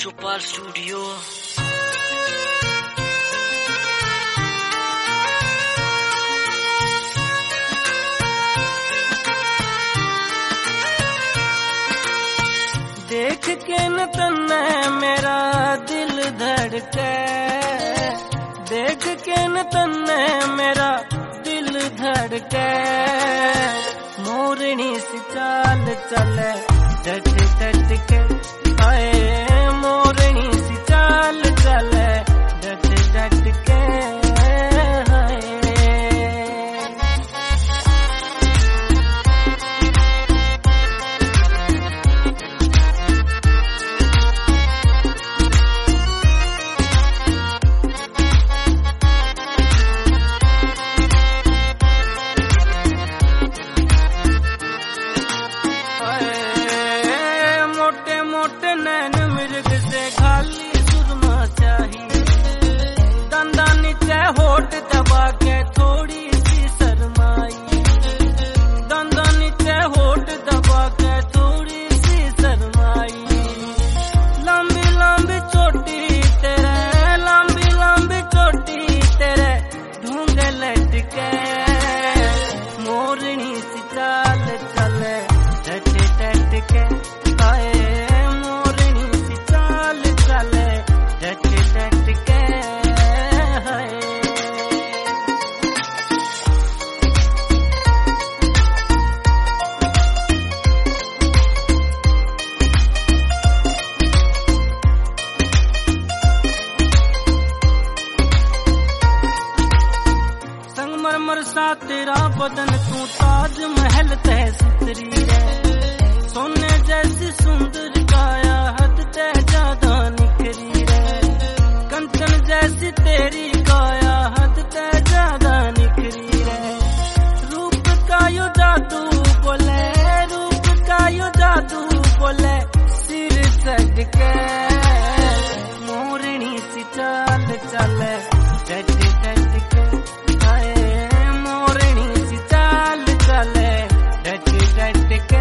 Chopal studio. देख के न तन्ने मेरा दिल धड़के, देख के न तन्ने मेरा दिल धड़के। मोरनी सी चाल चले डट डट के, आए मोरनी सी चाल चले डट डट के। मोटे नैन मिर्ग से खाली सुरमा चाहिए, दंदा नीचे होठ दबा के थोड़ी सी शर्माई, दंदा नीचे होठ दबा के थोड़ी सी शर्माई। लंबी लंबी चोटी तेरे, लंबी लंबी चोटी तेरे ढूंढे लटके। मोरनी सी चाल चले डट डट के, आए संगमरमर सा तेरा बदन तू ताज महल तह सुतरी है, सोने जैसी सुंदर काया हद तह ज्यादा निखरी है। कंचन जैसी तेरी काया हद तह ज्यादा निखरी है। रूप का यो जादू बोले, रूप का यो जादू बोले सिर चढ़ के। मोरनी सी चाल चले डट डट के, मोरनी सी चाल चले डट डट के।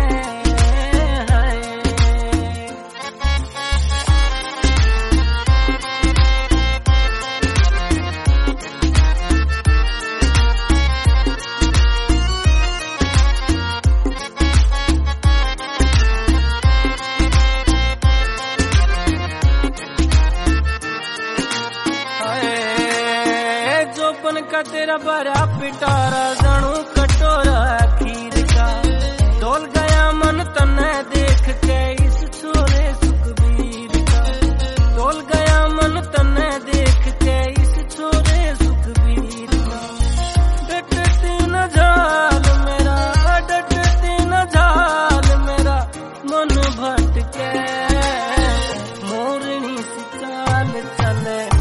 जोबन का तेरा बड़ा पिटारा जणू कटोरा खीर का। डोल गया मन तन्ने देख के इस छोरे सुखबीर का, डोल गया मन तन्ने देख के इस छोरे सुखबीर का। डटती न झाल मेरा, डटती न झाल मेरा मन भटके। मोरनी सी चाल चले